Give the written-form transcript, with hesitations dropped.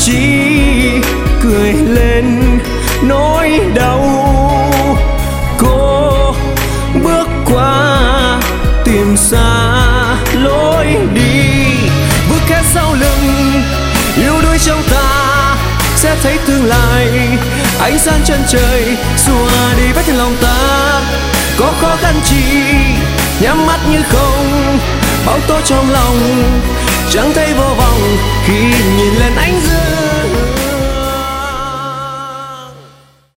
chỉ cười lên nỗi đau. Cô bước qua tìm xa lối đi, bước hết sau lưng yếu đuối trong ta sẽ thấy tương lai. Ánh sáng chân trời xua đi vết thương lòng ta, có khó khăn chi nhắm mắt như không, bão tố trong lòng chẳng thấy vô vọng khi nhìn lên ánh dương.